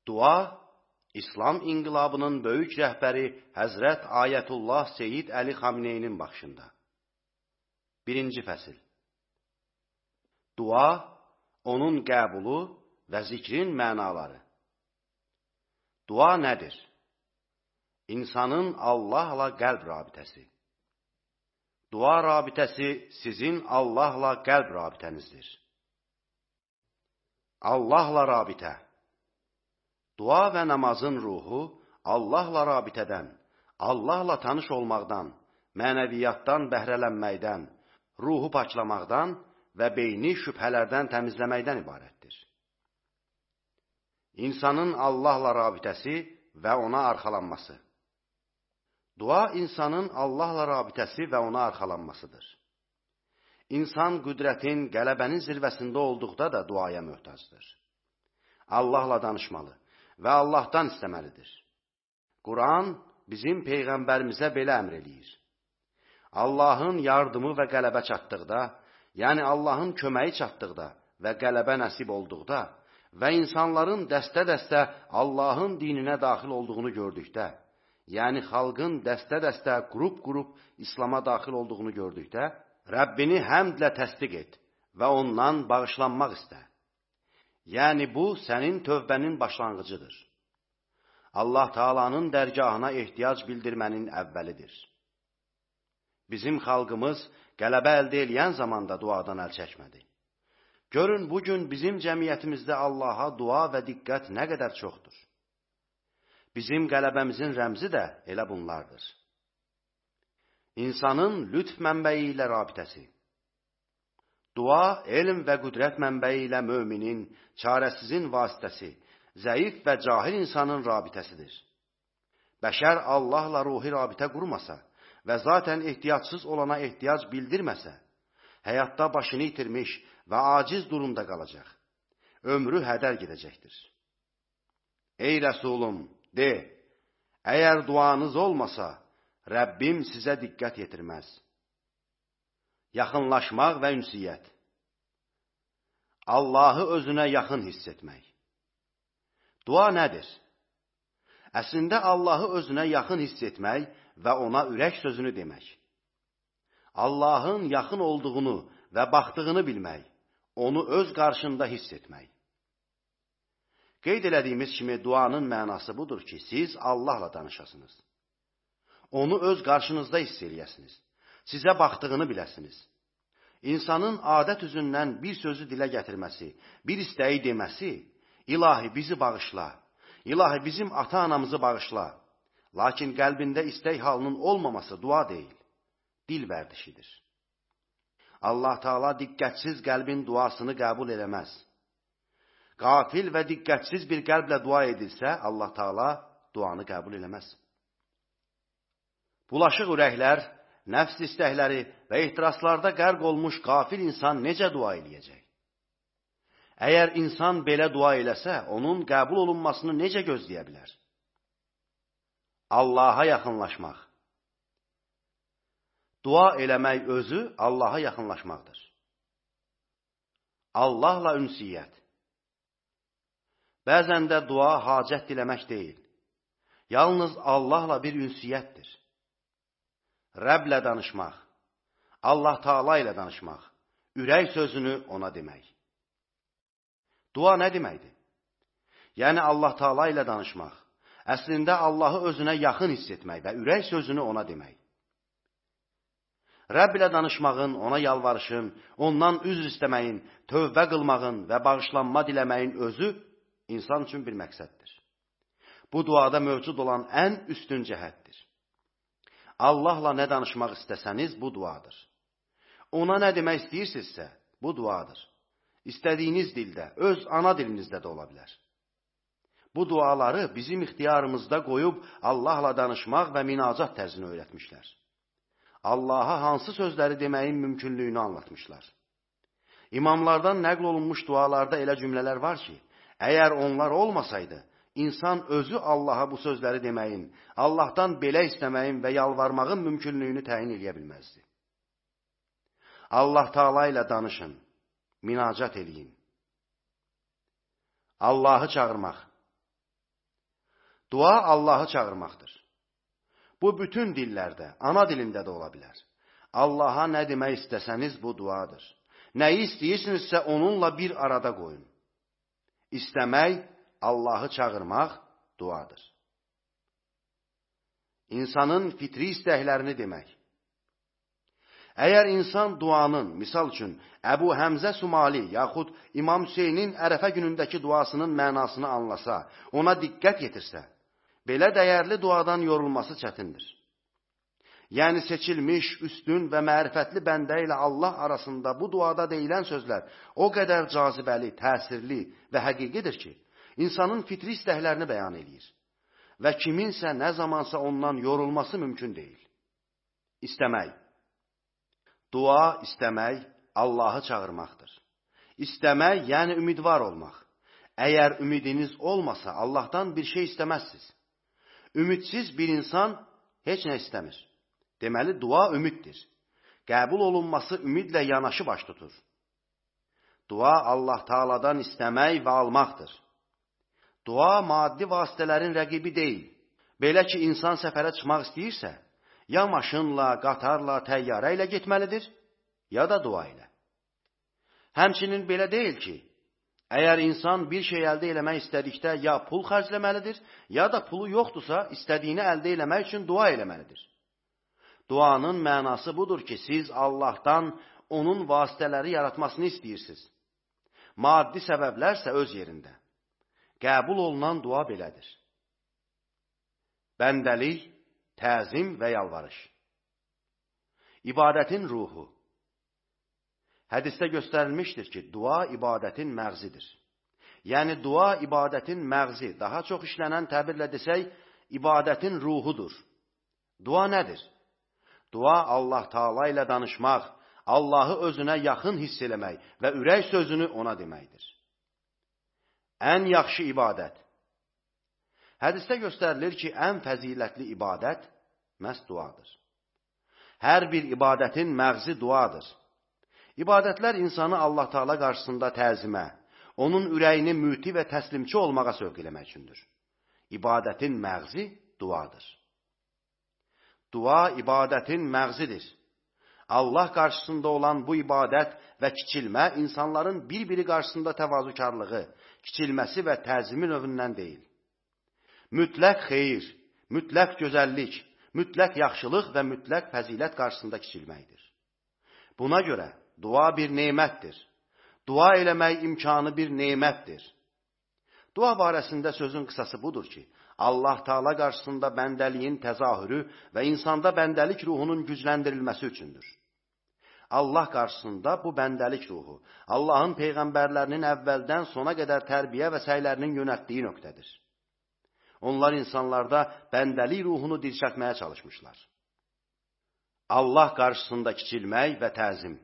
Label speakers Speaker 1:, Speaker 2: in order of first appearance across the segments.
Speaker 1: Dua, İslam inqilabının böyük rəhbəri Həzrət Ayətullah Seyyid Əli Xamneynin baxışında. 1-ci fəsil. Dua, onun qəbulu və zikrin mənaları. Dua nədir? İnsanın Allahla qəlb rabitəsi. Dua rabitəsi sizin Allahla qəlb rabitənizdir. Allahla rabitə. Dua və namazın ruhu Allahla rabitədən, Allahla tanış olmaqdan, mənəviyyatdan bəhrələnməkdən, ruhu paklamaqdan və beyni şübhələrdən təmizləməkdən ibarətdir. İnsanın Allahla rabitəsi və ona arxalanması. Dua insanın Allahla rabitəsi və ona arxalanmasıdır. İnsan qüdrətin, qələbənin zirvəsində olduqda da duaya möhtacdır. Allahla danışmalı və Allahdan istəməlidir. Quran bizim Peyğəmbərimizə belə əmr eləyir. Allahın yardımı və qələbə çatdıqda, yəni Allahın köməyi çatdıqda və qələbə nəsib olduqda və insanların dəstə-dəstə Allahın dininə daxil olduğunu gördükdə, yəni xalqın dəstə-dəstə, qrup-qrup İslama daxil olduğunu gördükdə, Rəbbini həmdlə təsdiq et və ondan bağışlanmaq istə. Yəni bu, sənin tövbənin başlanğıcıdır. Allah Taala'nın dərgahına ehtiyac bildirmənin əvvəlidir. Bizim xalqımız qələbə əldə eləyən zamanda duadan əl çəkmədi. Görün, bugün bizim cəmiyyətimizdə Allaha dua və diqqət nə qədər çoxdur. Bizim qələbəmizin rəmzi də elə bunlardır. İnsanın lütf mənbəyi ilə rabitəsi. Dua, elm və qüdrət mənbəyi ilə müminin, çarəsizin vasitəsi, zəif və cahil insanın rabitəsidir. Bəşər Allahla ruhi rabitə qurmasa və zatən ehtiyacsız olana ehtiyac bildirməsə, həyatda başını itirmiş və aciz durumda qalacaq. Ömrü hədər gedəcəkdir. Ey Rəsulum, de, əgər duanız olmasa, Rəbbim sizə diqqət yetirməz. Yaxınlaşmaq və ünsiyyət. Allahı özünə yaxın hiss etmək. Dua nədir? Əslində Allahı özünə yaxın hiss etmək və ona ürək sözünü demək. Allahın yaxın olduğunu və baxdığını bilmək, onu öz qarşında hiss etmək. Qeyd elədiyimiz kimi duanın mənası budur ki, siz Allahla danışasınız. Onu öz qarşınızda hiss eləyəsiniz. Sizə baxdığını biləsiniz. İnsanın adət üzündən bir sözü dilə gətirməsi, bir istəyi deməsi, İlahi bizi bağışla, İlahi bizim ata-anamızı bağışla. Lakin qəlbində istək halının olmaması dua deyil, dil vərdişidir. Allah Taala diqqətsiz qəlbin duasını qəbul eləməz. Qafil və diqqətsiz bir qəlblə dua edilsə, Allah Taala duanı qəbul eləməz. Bulaşıq ürəklər, nəfs istəkləri və ehtiraslarda qərq olmuş qafil insan necə dua eləyəcək? Əgər insan belə dua eləsə, onun qəbul olunmasını necə gözləyə bilər? Allaha yaxınlaşmaq. Dua eləmək özü Allaha yaxınlaşmaqdır. Allahla ünsiyyət. Bəzən də dua hacət diləmək deyil. Yalnız Allahla bir ünsiyyətdir. Rəblə danışmaq, Allah Taala ilə danışmaq, ürək sözünü ona demək. Dua nə deməkdir? Yəni Allah Taala ilə danışmaq, əslində Allahı özünə yaxın hiss etmək və ürək sözünü ona demək. Rəbb ilə danışmağın, ona yalvarışın, ondan üzr istəməyin, tövbə qılmağın və bağışlanma diləməyin özü insan üçün bir məqsəddir. Bu duada mövcud olan ən üstün cəhətdir. Allahla nə danışmaq istəsəniz, bu duadır. Ona nə demək istəyirsinizsə, bu duadır. İstədiyiniz dildə, öz ana dilinizdə də ola bilər. Bu duaları bizim ixtiyarımızda qoyub Allahla danışmaq və minacat tərzini öyrətmişlər. Allaha hansı sözləri deməyin mümkünlüyünü anlatmışlar. İmamlardan nəql olunmuş dualarda elə cümlələr var ki, əgər onlar olmasaydı, insan özü Allaha bu sözləri deməyin, Allahdan belə istəməyin və yalvarmağın mümkünlüyünü təyin eləyə bilməzdi. Allah Taala ilə danışın, minacat eləyin. Allahı çağırmaq. Dua Allahı çağırmaqdır. Bu bütün dillərdə, ana dilində də ola bilər. Allaha nə demək istəsəniz bu duadır. Nəyi istəyirsinizsə onunla bir arada qoyun. İstəmək, Allahı çağırmaq duadır. İnsanın fitri istəklərini demək. Əgər insan duanın, misal üçün, Əbu Həmzə Sumali yaxud İmam Hüseynin Ərəfə günündəki duasının mənasını anlasa, ona diqqət yetirsə, belə dəyərli duadan yorulması çətindir. Yəni seçilmiş, üstün və mərifətli bəndə ilə Allah arasında bu duada deyilən sözlər o qədər cazibəli, təsirli və həqiqidir ki, insanın fitri istəklərini bəyan edir və kiminsə nə zamansa ondan yorulması mümkün deyil. İstəmək. Dua, istəmək, Allahı çağırmaqdır. İstəmək, yəni ümidvar olmaq. Əgər ümidiniz olmasa, Allahdan bir şey istəməzsiniz. Ümidsiz bir insan heç nə istəmir. Deməli, dua ümiddir. Qəbul olunması ümidlə yanaşı baş tutur. Dua Allah Taala'dan istəmək və almaqdır. Dua maddi vasitələrin rəqibi deyil. Belə ki, insan səfərə çıxmaq istəyirsə, ya maşınla, qatarla, təyyarə ilə getməlidir, ya da dua ilə. Həmçinin belə deyil ki, əgər insan bir şey əldə eləmək istədikdə ya pul xərcləməlidir, ya da pulu yoxdursa, istədiyini əldə eləmək üçün dua eləməlidir. Duanın mənası budur ki, siz Allahdan onun vasitələri yaratmasını istəyirsiniz. Maddi səbəblərsə öz yerində. Qəbul olunan dua belədir. Bəndəlik, təzim və yalvarış. İbadətin ruhu. Hədisdə göstərilmişdir ki, dua ibadətin məğzidir. Yəni, dua ibadətin məğzi, daha çox işlənən təbirlə desək, ibadətin ruhudur. Dua nədir? Dua Allah Taala ilə danışmaq, Allahı özünə yaxın hiss eləmək və ürək sözünü ona deməkdir. Ən yaxşı ibadət. Hədisdə göstərilir ki, ən fəzilətli ibadət məhz duadır. Hər bir ibadətin məğzi duadır. İbadətlər insanı Allah Taala qarşısında təzimə, onun ürəyini müti və təslimçi olmağa sövq eləmək üçündür. İbadətin məğzi duadır. Dua ibadətin məğzidir. Allah qarşısında olan bu ibadət və kiçilmə insanların bir-biri qarşısında təvazökarlığı, kiçilməsi və təzimi növündən deyil. Mütləq xeyir, mütləq gözəllik, mütləq yaxşılıq və mütləq fəzilət qarşısında kiçilməkdir. Buna görə dua bir nemətdir. Dua eləmək imkanı bir nemətdir. Dua barəsində sözün qısası budur ki, Allah Taala qarşısında bəndəliyin təzahürü və insanda bəndəlik ruhunun gücləndirilməsi üçündür. Allah qarşısında bu bəndəlik ruhu, Allahın peyğəmbərlərinin əvvəldən sona qədər tərbiyə və səylərinin yönətdiyi nöqtədir. Onlar insanlarda bəndəlik ruhunu dirçəltməyə çalışmışlar. Allah qarşısında kiçilmək və təzim.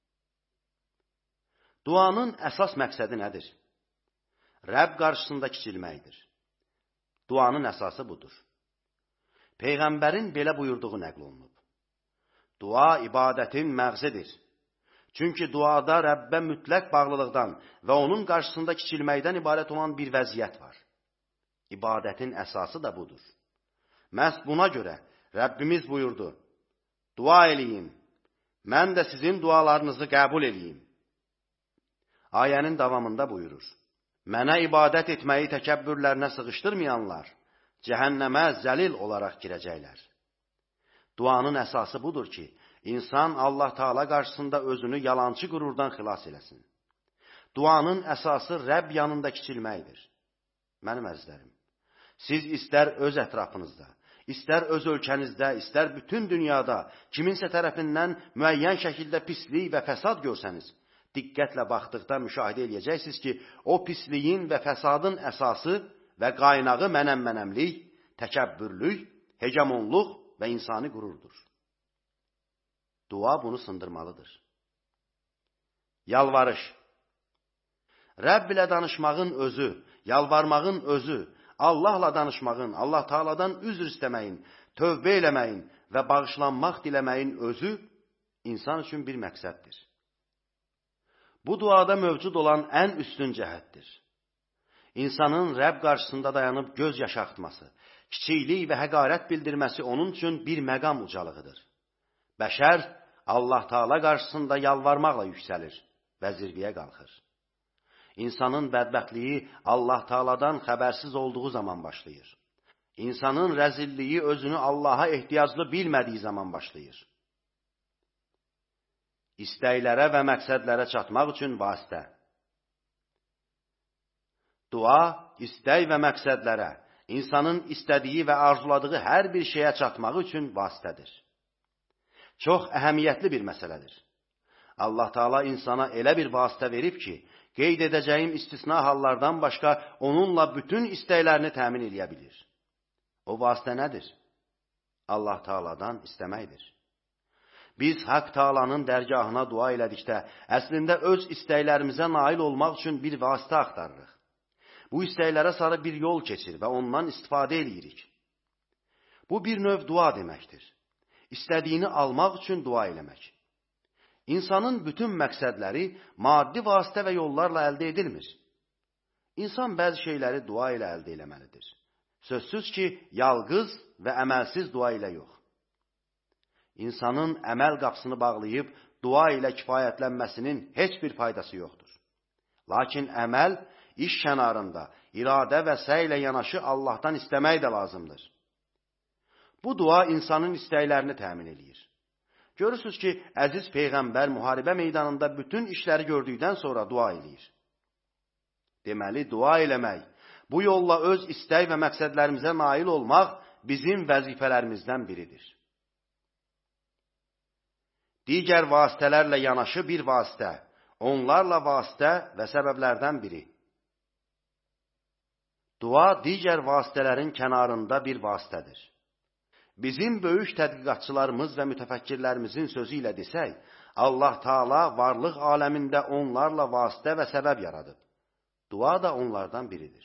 Speaker 1: Duanın əsas məqsədi nədir? Rəbb qarşısında kiçilməkdir. Duanın əsası budur. Peyğəmbərin belə buyurduğu nəql olunub. Dua ibadətin məğzidir. Çünki duada Rəbbə mütləq bağlılıqdan və onun qarşısında kiçilməkdən ibarət olan bir vəziyyət var. İbadətin əsası da budur. Məhz buna görə Rəbbimiz buyurdu, dua eləyin, mən də sizin dualarınızı qəbul eləyim. Ayənin davamında buyurur, mənə ibadət etməyi təkəbbürlərinə sığışdırmayanlar, cəhənnəmə zəlil olaraq girəcəklər. Duanın əsası budur ki, insan Allah Taala qarşısında özünü yalançı qürurdan xilas eləsin. Duanın əsası Rəbb yanında kiçilməkdir. Mənim əzizlərim, siz istər öz ətrafınızda, istər öz ölkənizdə, istər bütün dünyada kiminsə tərəfindən müəyyən şəkildə pislik və fəsad görsəniz, diqqətlə baxdıqda müşahidə edəcəksiniz ki, o pisliyin və fəsadın əsası və qaynağı mənəm-mənəmlik, təkəbbürlük, hegemonluq və insani qürurdur. Dua bunu sındırmalıdır. Yalvarış. Rəbb ilə danışmağın özü, yalvarmağın özü, Allahla danışmağın, Allah Taala'dan üzr istəməyin, tövbə eləməyin və bağışlanmaq diləməyin özü insan üçün bir məqsəddir. Bu duada mövcud olan ən üstün cəhətdir. İnsanın Rəbb qarşısında dayanıb göz yaşı axıtması, kiçiklik və həqarət bildirməsi onun üçün bir məqam ucalığıdır. Bəşər Allah Taala qarşısında yalvarmaqla yüksəlir və zirvəyə qalxır. İnsanın bədbəxtliyi Allah Taaladan xəbərsiz olduğu zaman başlayır. İnsanın rəzilliyi özünü Allaha ehtiyaclı bilmədiyi zaman başlayır. İstəklərə və məqsədlərə çatmaq üçün vasitə. Dua, istək və məqsədlərə, insanın istədiyi və arzuladığı hər bir şeyə çatmaq üçün vasitədir. Çox əhəmiyyətli bir məsələdir. Allah Taala insana elə bir vasitə verib ki, qeyd edəcəyim istisna hallardan başqa onunla bütün istəklərini təmin edə bilir. O vasitə nədir? Allah Taaladan istəməkdir. Biz Haqq Taalanın dərgahına dua elədikdə, əslində öz istəklərimizə nail olmaq üçün bir vasitə axtarırıq. Bu istəklərə sarı bir yol keçir və ondan istifadə edirik. Bu bir növ dua deməkdir. İstədiyini almaq üçün dua eləmək. İnsanın bütün məqsədləri maddi vasitə və yollarla əldə edilmir. İnsan bəzi şeyləri dua ilə əldə eləməlidir. Sözsüz ki, yalqız və əməlsiz dua ilə yox. İnsanın əməl qapısını bağlayıb dua ilə kifayətlənməsinin heç bir faydası yoxdur. Lakin əməl, iş kənarında, iradə və səy ilə yanaşı Allahdan istəmək də lazımdır. Bu dua insanın istəklərini təmin edir. Görürsünüz ki, əziz Peyğəmbər müharibə meydanında bütün işləri gördükdən sonra dua edir. Deməli, dua eləmək, bu yolla öz istək və məqsədlərimizə nail olmaq bizim vəzifələrimizdən biridir. Digər vasitələrlə yanaşı bir vasitə, onlarla vasitə və səbəblərdən biri. Dua digər vasitələrin kənarında bir vasitədir. Bizim böyük tədqiqatçılarımız və mütəfəkkirlərimizin sözü ilə desək, Allah Taala varlıq aləmində onlarla vasitə və səbəb yaradıb. Dua da onlardan biridir.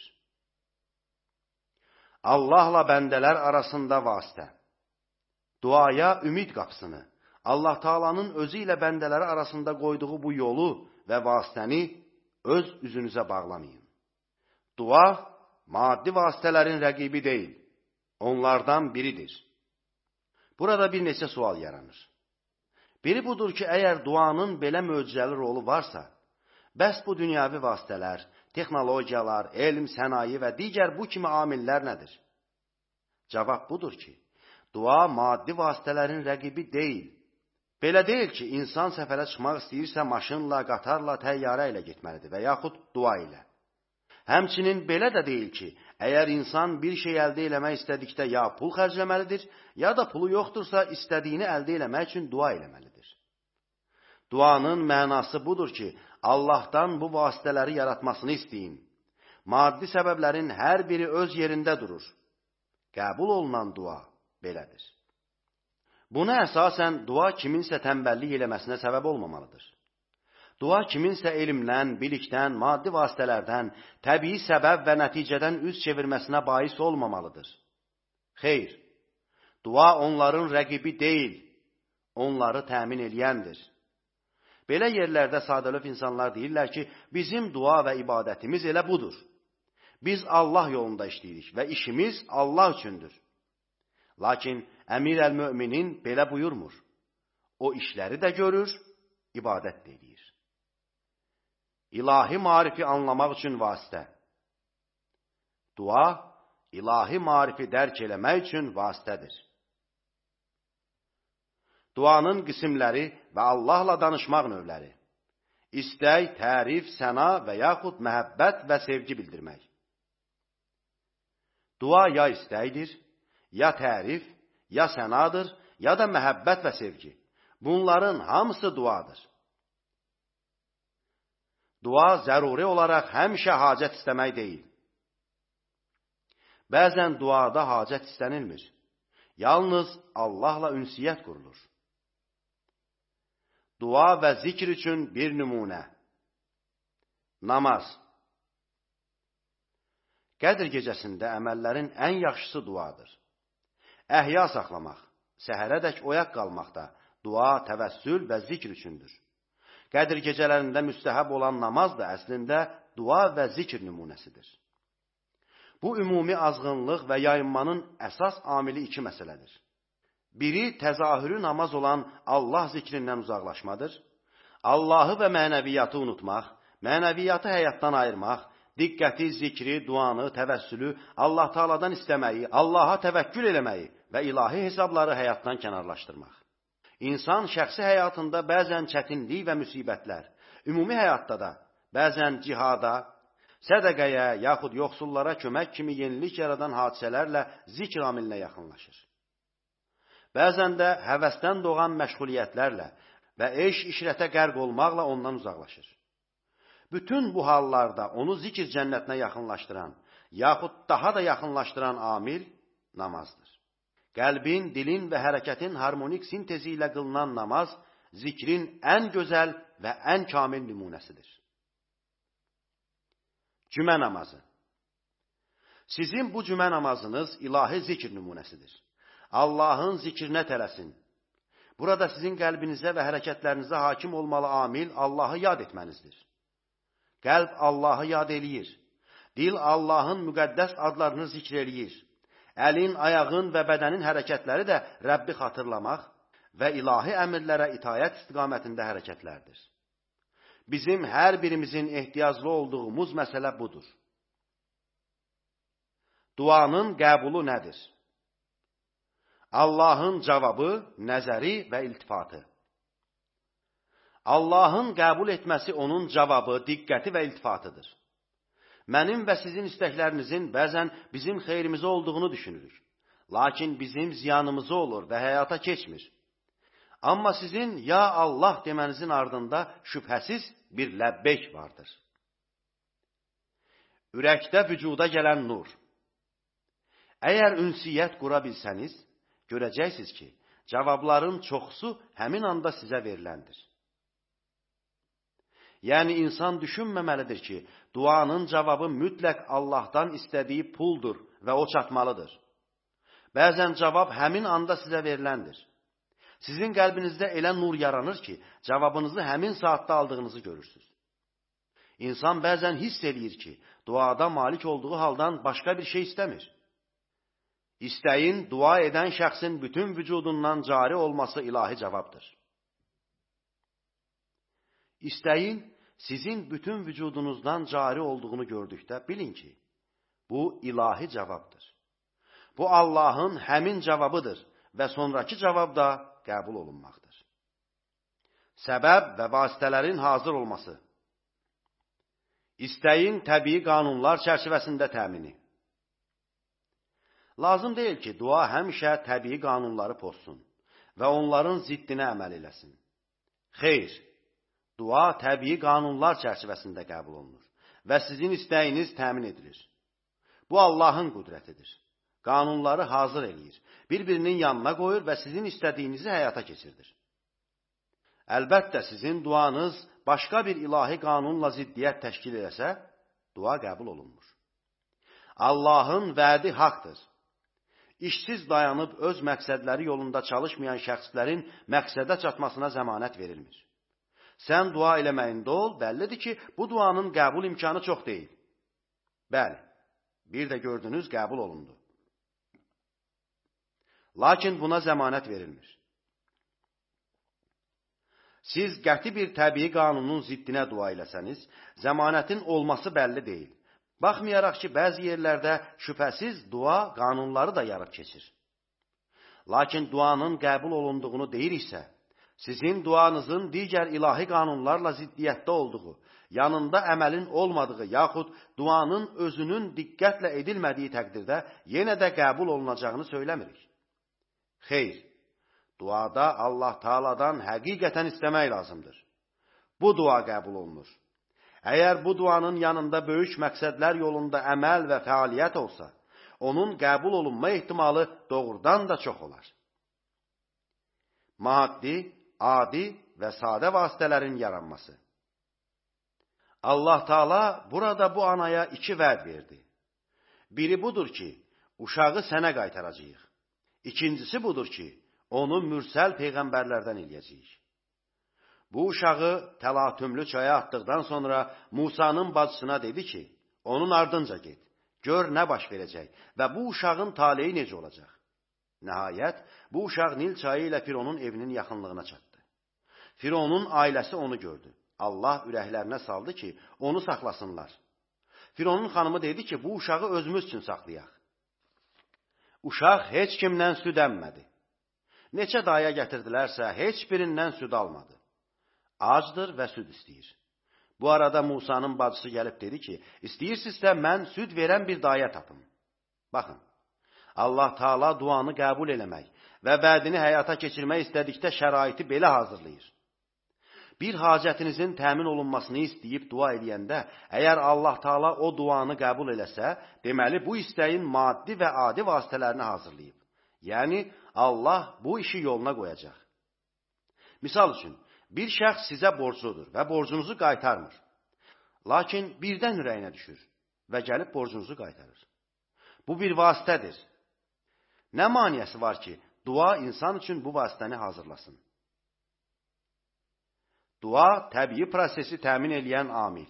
Speaker 1: Allahla bəndələr arasında vasitə. Duaya ümid qapısını, Allah Taalanın özü ilə bəndələri arasında qoyduğu bu yolu və vasitəni öz üzünüzə bağlamayın. Dua, maddi vasitələrin rəqibi deyil, onlardan biridir. Burada bir neçə sual yaranır. Biri budur ki, əgər duanın belə möcüzəli rolu varsa, bəs bu dünyavi vasitələr, texnologiyalar, elm, sənaye və digər bu kimi amillər nədir? Cavab budur ki, dua maddi vasitələrin rəqibi deyil. Belə deyil ki, insan səfərə çıxmaq istəyirsə maşınla, qatarla, təyyarə ilə getməlidir və yaxud dua ilə. Həmçinin belə də deyil ki, əgər insan bir şey əldə eləmək istədikdə ya pul xərcləməlidir, ya da pulu yoxdursa istədiyini əldə eləmək üçün dua eləməlidir. Duanın mənası budur ki, Allahdan bu vasitələri yaratmasını istəyin. Maddi səbəblərin hər biri öz yerində durur. Qəbul olunan dua belədir. Buna əsasən dua kiminsə tənbəllik eləməsinə səbəb olmamalıdır. Dua kiminsə elmdən, bilikdən, maddi vasitələrdən, təbii səbəb və nəticədən üz çevirməsinə bais olmamalıdır. Xeyr, dua onların rəqibi deyil, onları təmin eləyəndir. Belə yerlərdə sadəlöv insanlar deyirlər ki, bizim dua və ibadətimiz elə budur. Biz Allah yolunda işləyirik və işimiz Allah üçündür. Lakin Əmir əl-Möminin belə buyurmur. O işləri də görür, ibadət də edir. İlahi marifi anlamaq üçün vasitə. Dua, ilahi marifi dərk eləmək üçün vasitədir. Duanın qismləri və Allahla danışmaq növləri. İstək, tərif, səna və yaxud məhəbbət və sevgi bildirmək. Dua ya istəkdir, ya tərif, ya sənadır, ya da məhəbbət və sevgi. Bunların hamısı duadır. Dua zəruri olaraq həmişə hacət istəmək deyil. Bəzən duada hacət istənilmir. Yalnız Allahla ünsiyyət qurulur. Dua və zikr üçün bir nümunə. Namaz. Qədr gecəsində əməllərin ən yaxşısı duadır. Əhya saxlamaq, səhərədək oyaq qalmaqda dua, təvəssül və zikr üçündür. Qədr gecələrində müstəhəb olan namaz da əslində dua və zikr nümunəsidir. Bu ümumi azğınlıq və yayınmanın əsas amili iki məsələdir. Biri təzahürü namaz olan Allah zikrindən uzaqlaşmadır. Allahı və mənəviyyatı unutmaq, mənəviyyatı həyatdan ayırmaq, diqqəti, zikri, duanı, təvəssülü, Allah Taala'dan istəməyi, Allaha təvəkkül eləməyi və ilahi hesabları həyatdan kənarlaşdırmaq. İnsan şəxsi həyatında bəzən çətinlik və müsibətlər, ümumi həyatda da bəzən cihada, sədəqəyə, yaxud yoxsullara kömək kimi yenilik yaradan hadisələrlə zikr amilinə yaxınlaşır. Bəzən də həvəsdən doğan məşğuliyyətlərlə və eş-işrətə qərq olmaqla ondan uzaqlaşır. Bütün bu hallarda onu zikr cənnətinə yaxınlaşdıran, yaxud daha da yaxınlaşdıran amil namazdır. Qəlbin, dilin və hərəkətin harmonik sintezi ilə qılınan namaz, zikrin ən gözəl və ən kamil nümunəsidir. Cümə namazı. Sizin bu cümə namazınız ilahi zikr nümunəsidir. Allahın zikrinə tələsin. Burada sizin qəlbinizə və hərəkətlərinizə hakim olmalı amil Allahı yad etmənizdir. Qəlb Allahı yad eləyir. Dil Allahın müqəddəs adlarını zikr eləyir. Əlin, ayağın və bədənin hərəkətləri də Rəbbi xatırlamaq və ilahi əmrlərə itayət istiqamətində hərəkətlərdir. Bizim hər birimizin ehtiyaclı olduğumuz məsələ budur. Duanın qəbulu nədir? Allahın cavabı, nəzəri və iltifatı. Allahın qəbul etməsi onun cavabı, diqqəti və iltifatıdır. Mənim və sizin istəklərinizin bəzən bizim xeyrimizə olduğunu düşünürük. Lakin bizim ziyanımıza olur və həyata keçmir. Amma sizin ya Allah demənizin ardında şübhəsiz bir ləbbeyk vardır. Ürəkdə vücuda gələn nur. Əgər ünsiyyət qura bilsəniz, görəcəksiniz ki, cavabların çoxusu həmin anda sizə veriləndir. Yəni, insan düşünməməlidir ki, duanın cavabı mütləq Allahdan istədiyi puldur və o çatmalıdır. Bəzən cavab həmin anda sizə veriləndir. Sizin qəlbinizdə elə nur yaranır ki, cavabınızı həmin saatda aldığınızı görürsünüz. İnsan bəzən hiss eləyir ki, duada malik olduğu haldan başqa bir şey istəmir. İstəyin, dua edən şəxsin bütün vücudundan cari olması ilahi cavabdır. İstəyin, sizin bütün vücudunuzdan cari olduğunu gördükdə bilin ki, bu ilahi cavabdır. Bu Allahın həmin cavabıdır və sonraki cavab da qəbul olunmaqdır. Səbəb və vasitələrin hazır olması. İstəyin təbii qanunlar çərçivəsində təmini. Lazım deyil ki, dua həmişə təbii qanunları pozsun və onların ziddinə əməl eləsin. Xeyr, dua təbii qanunlar çərçivəsində qəbul olunur və sizin istəyiniz təmin edilir. Bu Allahın qüdrətidir. Qanunları hazır eləyir, bir-birinin yanına qoyur və sizin istədiyinizi həyata keçirdir. Əlbəttə, sizin duanız başqa bir ilahi qanunla ziddiyyət təşkil eləsə, dua qəbul olunmur. Allahın vədi haqdır. İşsiz dayanıb öz məqsədləri yolunda çalışmayan şəxslərin məqsədə çatmasına zəmanət verilmir. Sən dua eləməyində ol, bəllidir ki, bu duanın qəbul imkanı çox deyil. Bəli, bir də gördünüz, qəbul olundu. Lakin buna zəmanət verilmir. Siz qəti bir təbii qanunun ziddinə dua eləsəniz, zəmanətin olması bəlli deyil. Baxmayaraq ki, bəzi yerlərdə şübhəsiz dua qanunları da yarıb keçir. Lakin duanın qəbul olunduğunu deyiriksə, sizin duanızın digər ilahi qanunlarla ziddiyyətdə olduğu, yanında əməlin olmadığı yaxud duanın özünün diqqətlə edilmədiyi təqdirdə yenə də qəbul olunacağını söyləmirik. Xeyr, duada Allah Taala'dan həqiqətən istəmək lazımdır. Bu dua qəbul olunur. Əgər bu duanın yanında böyük məqsədlər yolunda əməl və fəaliyyət olsa, onun qəbul olunma ehtimalı doğrudan da çox olar. Maddi, adi və sadə vasitələrin yaranması. Allah Taala burada bu anaya iki vəd verdi. Biri budur ki, uşağı sənə qaytaracağıq. İkincisi budur ki, onu mürsəl peyğəmbərlərdən eləyəcəyik. Bu uşağı təlatümlü çaya atdıqdan sonra Musanın bacısına dedi ki, onun ardınca get. Gör nə baş verəcək və bu uşağın taleyi necə olacaq? Nəhayət, bu uşaq Nil çayı ilə Fironun evinin yaxınlığına çatdı. Fironun ailəsi onu gördü. Allah ürəklərinə saldı ki, onu saxlasınlar. Fironun xanımı dedi ki, bu uşağı özümüz üçün saxlayaq. Uşaq heç kimdən süd əmmədi. Neçə daya gətirdilərsə, heç birindən süd almadı. Acdır və süd istəyir. Bu arada Musanın bacısı gəlib dedi ki, istəyirsinizsə mən süd verən bir daya tapım. Baxın, Allah Taala duanı qəbul eləmək və vədini həyata keçirmək istədikdə şəraiti belə hazırlayır. Bir hacətinizin təmin olunmasını istəyib dua edəndə, əgər Allah Taala o duanı qəbul eləsə, deməli bu istəyin maddi və adi vasitələrini hazırlayıb. Yəni, Allah bu işi yoluna qoyacaq. Misal üçün, bir şəxs sizə borcludur və borcunuzu qaytarmır. Lakin birdən ürəyinə düşür və gəlib borcunuzu qaytarır. Bu bir vasitədir. Nə maniyəsi var ki, dua insan üçün bu vasitəni hazırlasın? Dua, təbii prosesi təmin eləyən amil.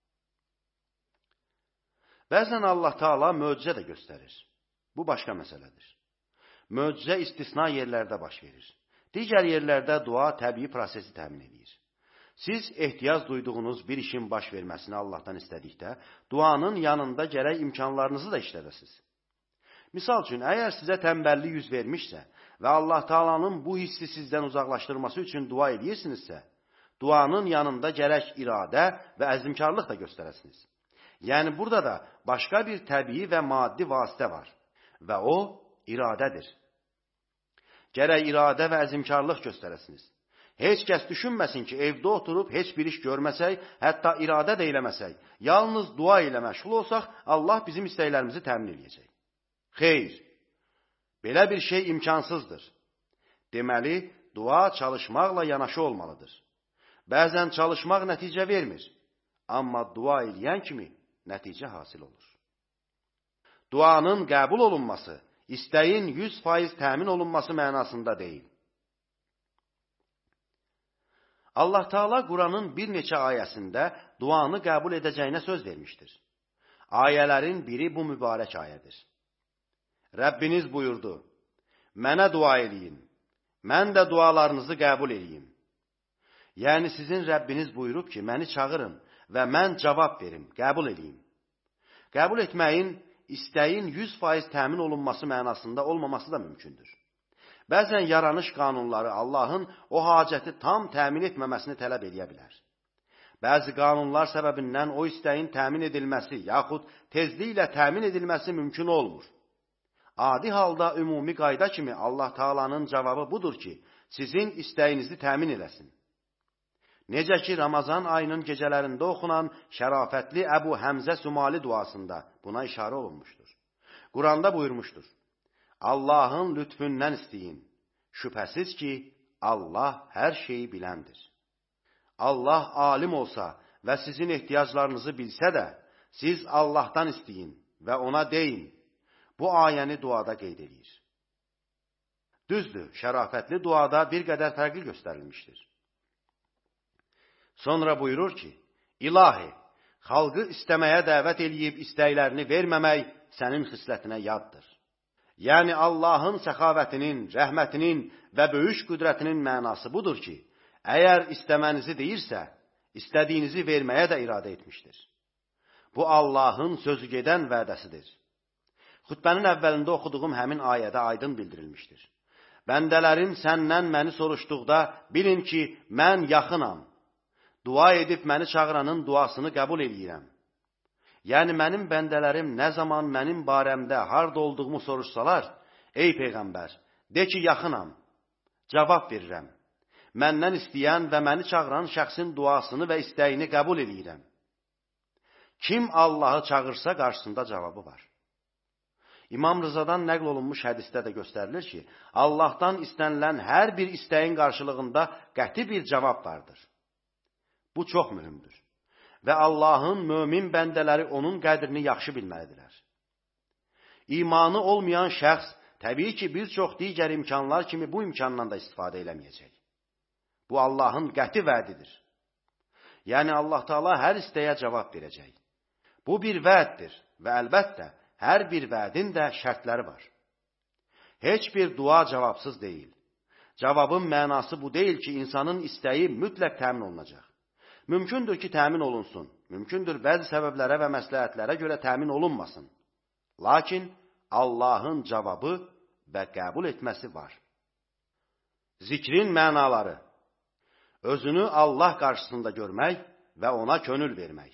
Speaker 1: Bəzən Allah Taala möcüzə də göstərir. Bu başqa məsələdir. Möcüzə istisna yerlərdə baş verir. Digər yerlərdə dua təbii prosesi təmin edir. Siz ehtiyac duyduğunuz bir işin baş verməsini Allahdan istədikdə, duanın yanında gərək imkanlarınızı da işlədəsiniz. Misal üçün, əgər sizə tənbəllik yüz vermişsə və Allah Taalanın bu hissi sizdən uzaqlaşdırması üçün dua edirsinizsə, duanın yanında gərək iradə və əzmkarlıq da göstərəsiniz. Yəni, burada da başqa bir təbii və maddi vasitə var və o, iradədir. Gərək iradə və əzmkarlıq göstərəsiniz. Heç kəs düşünməsin ki, evdə oturub heç bir iş görməsək, hətta iradə də eləməsək, yalnız dua ilə məşğul olsaq, Allah bizim istəklərimizi təmin edəcək. Xeyr, belə bir şey imkansızdır. Deməli, dua çalışmaqla yanaşı olmalıdır. Bəzən çalışmaq nəticə vermir, amma dua eləyən kimi nəticə hasil olur. Duanın qəbul olunması, istəyin 100% təmin olunması mənasında deyil. Allah Taala Quranın bir neçə ayəsində duanı qəbul edəcəyinə söz vermişdir. Ayələrin biri bu mübarək ayədir. Rəbbiniz buyurdu, mənə dua eləyin, mən də dualarınızı qəbul eləyim. Yəni sizin Rəbbiniz buyurub ki, məni çağırın və mən cavab verim, qəbul edeyim. Qəbul etməyin, istəyin 100% təmin olunması mənasında olmaması da mümkündür. Bəzən yaranış qanunları Allahın o hacəti tam təmin etməməsini tələb edə bilər. Bəzi qanunlar səbəbindən o istəyin təmin edilməsi, yaxud tezliklə təmin edilməsi mümkün olmur. Adi halda ümumi qayda kimi Allah Taalanın cavabı budur ki, sizin istəyinizi təmin eləsin. Necə ki, Ramazan ayının gecələrində oxunan şərafətli Əbu Həmzə Sümali duasında buna işarə olunmuşdur. Quranda buyurmuşdur, Allahın lütfündən istəyin, şübhəsiz ki, Allah hər şeyi biləndir. Allah alim olsa və sizin ehtiyaclarınızı bilsə də, siz Allahdan istəyin və ona deyin. Bu ayəni duada qeyd edir. Düzdür, şərafətli duada bir qədər fərqli göstərilmişdir. Sonra buyurur ki, İlahi, xalqı istəməyə dəvət eləyib istəklərini verməmək sənin xislətinə yaddır. Yəni Allahın səxavətinin, rəhmətinin və böyük qüdrətinin mənası budur ki, əgər istəmənizi deyirsə, istədiyinizi verməyə də iradə etmişdir. Bu Allahın sözü gedən vədəsidir. Xütbənin əvvəlində oxuduğum həmin ayədə aydın bildirilmişdir. Bəndələrim səndən məni soruşduqda, bilin ki, mən yaxınam. Dua edib məni çağıranın duasını qəbul edirəm. Yəni, mənim bəndələrim nə zaman mənim barəmdə harda olduğumu soruşsalar, ey Peyğəmbər, de ki, yaxınam, cavab verirəm. Məndən istəyən və məni çağıran şəxsin duasını və istəyini qəbul edirəm. Kim Allahı çağırsa, qarşısında cavabı var. İmam Rızadan nəql olunmuş hədisdə də göstərilir ki, Allahdan istənilən hər bir istəyin qarşılığında qəti bir cavab vardır. Bu çox mühümdür. Və Allahın mömin bəndələri onun qədrini yaxşı bilməlidirlər. İmanı olmayan şəxs, təbii ki, bir çox digər imkanlar kimi bu imkandan da istifadə eləməyəcək. Bu Allahın qəti vədidir. Yəni Allah Taala hər istəyə cavab verəcək. Bu bir vəddir və əlbəttə, hər bir vədin də şərtləri var. Heç bir dua cavabsız deyil. Cavabın mənası bu deyil ki, insanın istəyi mütləq təmin olunacaq. Mümkündür ki, təmin olunsun. Mümkündür bəzi səbəblərə və məsləhətlərə görə təmin olunmasın. Lakin Allahın cavabı və qəbul etməsi var. Zikrin mənaları: özünü Allah qarşısında görmək və ona könül vermək.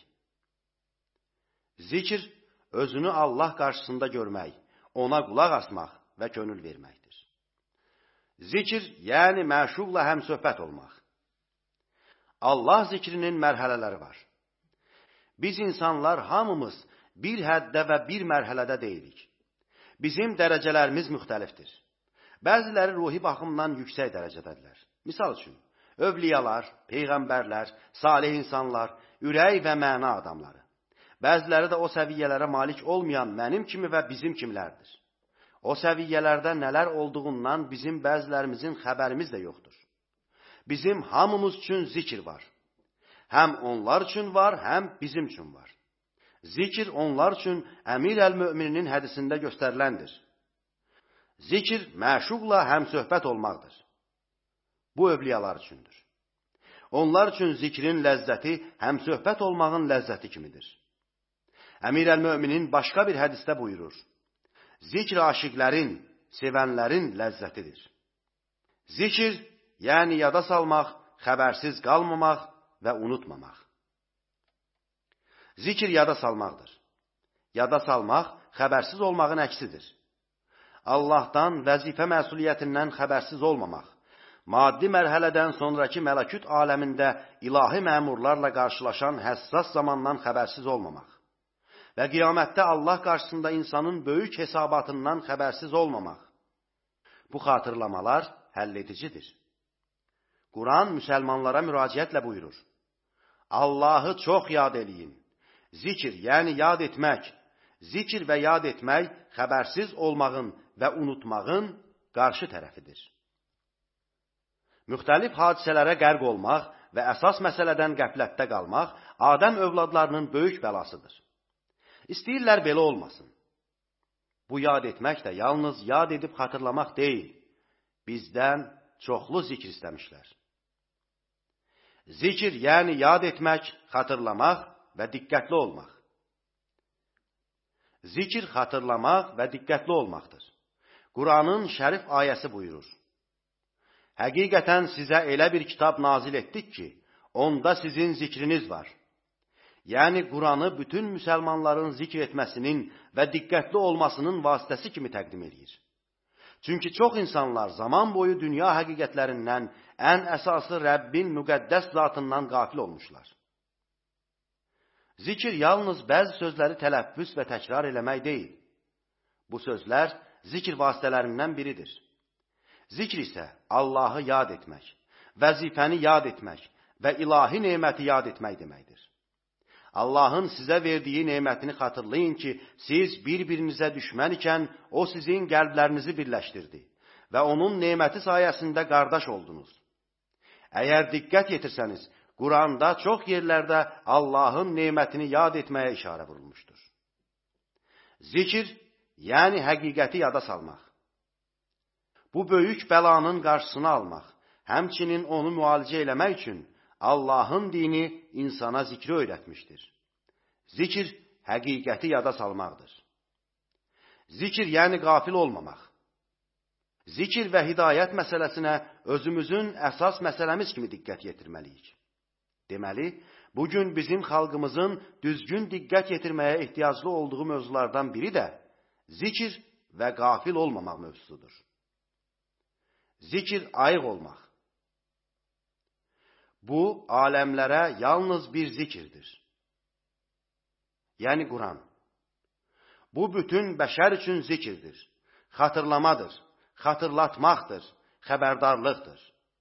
Speaker 1: Zikr, özünü Allah qarşısında görmək, ona qulaq asmaq və könül verməkdir. Zikr, yəni məşuqla həmsöhbət olmaq. Allah zikrinin mərhələləri var. Biz insanlar hamımız bir həddə və bir mərhələdə deyilik. Bizim dərəcələrimiz müxtəlifdir. Bəziləri ruhi baxımdan yüksək dərəcədədirlər. Misal üçün, övliyalar, peyğəmbərlər, salih insanlar, ürək və məna adamları. Bəziləri də o səviyyələrə malik olmayan mənim kimi və bizim kimlərdir. O səviyyələrdə nələr olduğundan bizim bəzilərimizin xəbərimiz də yoxdur. Bizim hamımız üçün zikr var. Həm onlar üçün var, həm bizim üçün var. Zikr onlar üçün Əmir əl-Möminin hədisində göstəriləndir. Zikr məşuqla həmsöhbət olmaqdır. Bu övliyalar üçündür. Onlar üçün zikrin ləzzəti həmsöhbət olmağın ləzzəti kimidir. Əmir əl-Möminin başqa bir hədisdə buyurur: zikr aşiqlərin, sevənlərin ləzzətidir. Zikr, yəni yada salmaq, xəbərsiz qalmamaq və unutmamaq. Zikr yada salmaqdır. Yada salmaq, xəbərsiz olmağın əksidir. Allahdan, vəzifə məsuliyyətindən xəbərsiz olmamaq, maddi mərhələdən sonraki mələkut aləmində ilahi məmurlarla qarşılaşan həssas zamandan xəbərsiz olmamaq və qiyamətdə Allah qarşısında insanın böyük hesabatından xəbərsiz olmamaq. Bu xatırlamalar həlledicidir. Quran müsəlmanlara müraciətlə buyurur: Allahı çox yad eləyin. Zikr, yəni yad etmək. Zikr və yad etmək xəbərsiz olmağın və unutmağın qarşı tərəfidir. Müxtəlif hadisələrə qərq olmaq və əsas məsələdən qəflətdə qalmaq Adəm övladlarının böyük bəlasıdır. İstəyirlər belə olmasın. Bu yad etmək də yalnız yad edib xatırlamaq deyil. Bizdən çoxlu zikr istəmişlər. Zikr, yəni yad etmək, xatırlamaq və diqqətli olmaq. Zikr, xatırlamaq və diqqətli olmaqdır. Quranın şərif ayəsi buyurur: həqiqətən sizə elə bir kitab nazil etdik ki, onda sizin zikriniz var. Yəni, Quranı bütün müsəlmanların zikr etməsinin və diqqətli olmasının vasitəsi kimi təqdim edir. Çünki çox insanlar zaman boyu dünya həqiqətlərindən, ən əsası Rəbbin müqəddəs zatından qafil olmuşlar. Zikr yalnız bəzi sözləri tələffüz və təkrar eləmək deyil. Bu sözlər zikr vasitələrindən biridir. Zikr isə Allahı yad etmək, vəzifəni yad etmək və ilahi neməti yad etmək deməkdir. Allahın sizə verdiyi nemətini xatırlayın ki, siz bir-birinizə düşmən ikən o sizin qəlblərinizi birləşdirdi və onun neməti sayəsində qardaş oldunuz. Əgər diqqət yetirsəniz, Quranda çox yerlərdə Allahın nemətini yad etməyə işarə vurulmuşdur. Zikr, yəni həqiqəti yada salmaq. Bu böyük bəlanın qarşısını almaq, həmçinin onu müalicə eləmək üçün Allahın dini insana zikri öyrətmişdir. Zikr, həqiqəti yada salmaqdır. Zikr, yəni qafil olmamaq. Zikr və hidayət məsələsinə özümüzün əsas məsələmiz kimi diqqət yetirməliyik. Deməli, bugün bizim xalqımızın düzgün diqqət yetirməyə ehtiyaclı olduğu mövzulardan biri də zikr və qafil olmamaq mövzusudur. Zikr, ayıq olmaq. Bu, aləmlərə yalnız bir zikirdir. Yəni Quran. Bu, bütün bəşər üçün zikirdir, xatırlamadır, xatırlatmaqdır, xəbərdarlıqdır.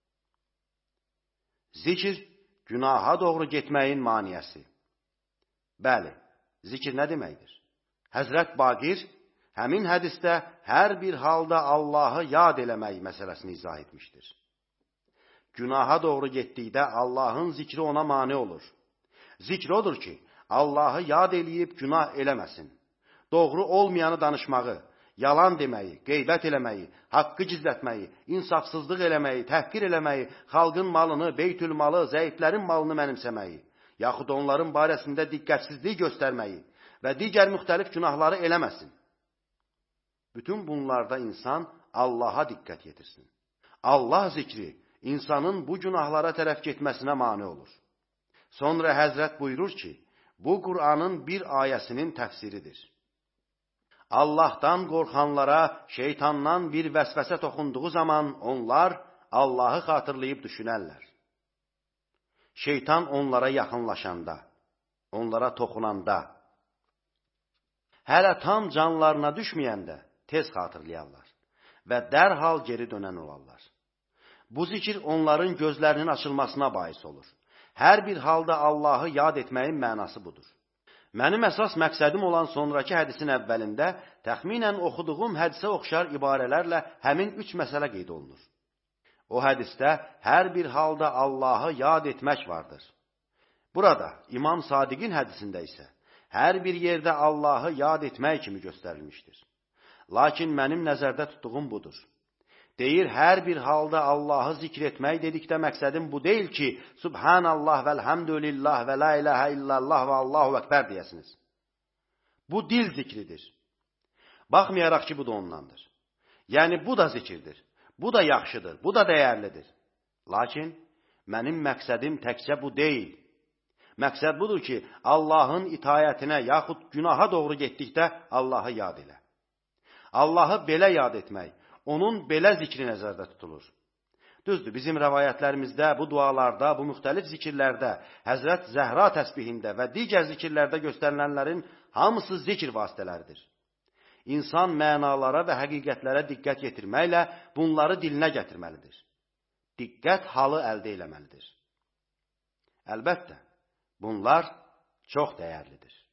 Speaker 1: Zikr, günaha doğru getməyin maniyəsi. Bəli, zikr nə deməkdir? Həzrət Baqir həmin hədisdə hər bir halda Allahı yad eləmək məsələsini izah etmişdir. Günaha doğru getdikdə Allahın zikri ona mane olur. Zikr odur ki, Allahı yad eləyib günah eləməsin. doğru olmayanı danışmağı, yalan deməyi, qeybət eləməyi, haqqı gizlətməyi, insafsızlıq eləməyi, təhqir eləməyi, xalqın malını, beytülmalı, zəiflərin malını mənimsəməyi, yaxud onların barəsində diqqətsizlik göstərməyi və digər müxtəlif günahları eləməsin. Bütün bunlarda insan Allaha diqqət yetirsin. Allah zikri insanın bu günahlara tərəf getməsinə mane olur. Sonra Həzrət buyurur ki, bu Qur'anın bir ayəsinin təfsiridir. Allahdan qorxanlara şeytandan bir vəsvəsə toxunduğu zaman onlar Allahı xatırlayıb düşünərlər. Şeytan onlara yaxınlaşanda, onlara toxunanda, hələ tam canlarına düşməyəndə tez xatırlayarlar və dərhal geri dönən olarlar. Bu zikir onların gözlərinin açılmasına bais olur. Hər bir halda Allahı yad etməyin mənası budur. Mənim əsas məqsədim olan sonraki hədisin əvvəlində təxminən oxuduğum hədisə oxşar ibarələrlə həmin 3 məsələ qeyd olunur. O hədisdə hər bir halda Allahı yad etmək vardır. Burada İmam Sadiqin hədisində isə hər bir yerdə Allahı yad etmək kimi göstərilmişdir. Lakin mənim nəzərdə tutduğum budur. Deyir, hər bir halda Allahı zikr etmək dedikdə məqsədim bu deyil ki, Subhanallah və elhamdülillah və la ilahə illallah və Allahu Ekber deyəsiniz. Bu dil zikridir. Baxmayaraq ki, bu da ondandır. Yəni, bu da zikirdir. Bu da yaxşıdır, bu da dəyərlidir. Lakin, mənim məqsədim təkcə bu deyil. Məqsəd budur ki, Allahın itayətinə yaxud günaha doğru getdikdə Allahı yad elə. Allahı belə yad etmək, onun belə zikri nəzərdə tutulur. Düzdür, bizim rəvayətlərimizdə, bu dualarda, bu müxtəlif zikirlərdə, Həzrət Zəhra təsbihində və digər zikirlərdə göstərilənlərin hamısı zikir vasitələridir. İnsan mənalara və həqiqətlərə diqqət yetirməklə bunları dilinə gətirməlidir. Diqqət halı əldə eləməlidir. Əlbəttə, bunlar çox dəyərlidir.